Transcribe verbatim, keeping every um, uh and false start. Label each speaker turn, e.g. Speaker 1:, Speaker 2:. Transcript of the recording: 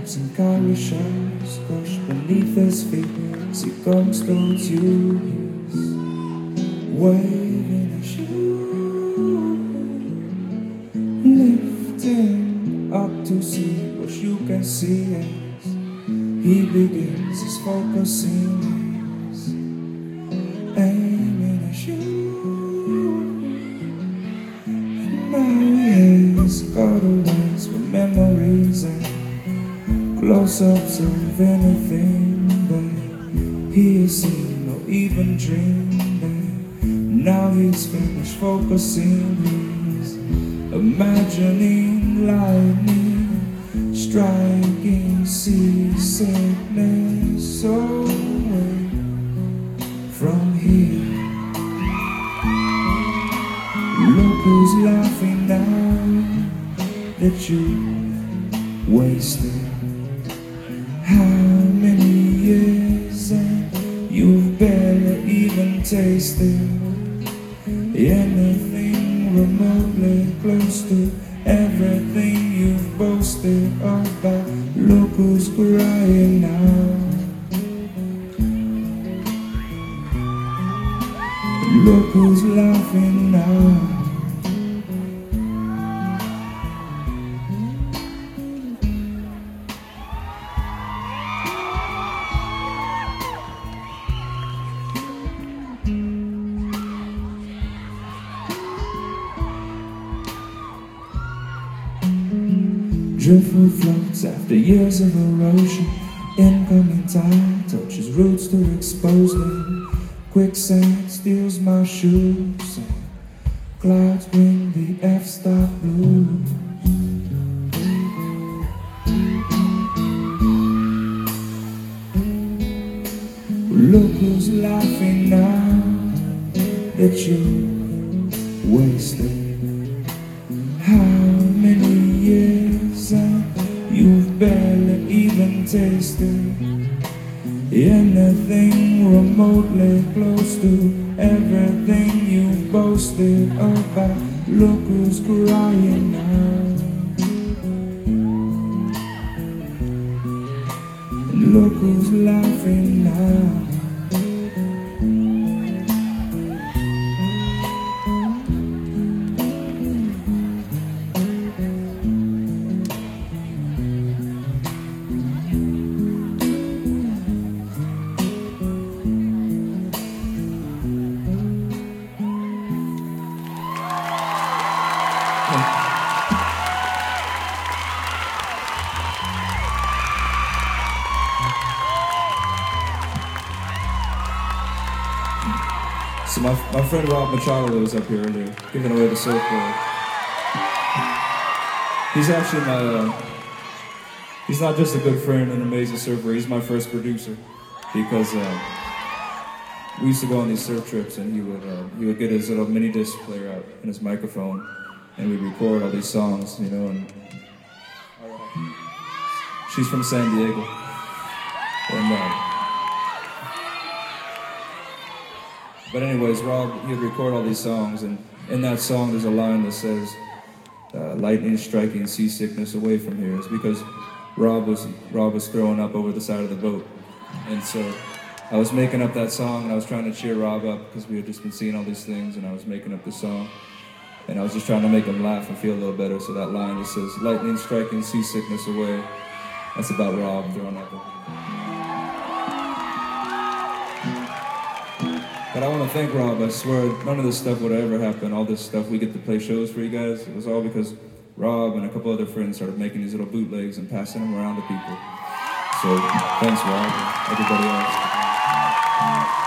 Speaker 1: crabs and cowrie shells crush beneath his feet as he comes towards you. He's waving at you, lifting up to see what you can see as he begins his focusing, he's aiming at you. And now he has got a lens for memories and close-ups of anything that he has seen or even dreamed. And now he's finished focusing, he's imagining lightning striking seasickness away from here. Look who's laughing now that you wasted how many years and you've barely even tasted anything remotely close to everything you've boasted about. Look who's crying now. Look who's laughing now. Driftwood floats after years of erosion. Incoming tide touches roots to expose them. Quicksand steals my shoes, and clouds bring the F-stop blues. Look who's laughing now that you wasted how many years and you've barely even tasted anything remotely close to everything you've boasted about. Look who's crying now. And look who's laughing now.
Speaker 2: So my, my friend Rob Machado was up here earlier, giving away the surfboard. He's actually my, uh, he's not just a good friend and amazing surfer, he's my first producer. Because uh, we used to go on these surf trips and he would, uh, he would get his little mini disc player out and his microphone and we'd record all these songs, you know, and she's from San Diego. And, uh, But anyways, Rob, he'd record all these songs, and in that song there's a line that says, uh, lightning striking seasickness away from here. It's because Rob was, Rob was throwing up over the side of the boat. And so I was making up that song, and I was trying to cheer Rob up, because we had just been seeing all these things, and I was making up this song. And I was just trying to make him laugh and feel a little better, so that line that says, lightning striking seasickness away, that's about Rob throwing up. But I want to thank Rob. I swear, none of this stuff would ever happen. All this stuff, we get to play shows for you guys. It was all because Rob and a couple other friends started making these little bootlegs and passing them around to people. So, thanks, Rob, and everybody else.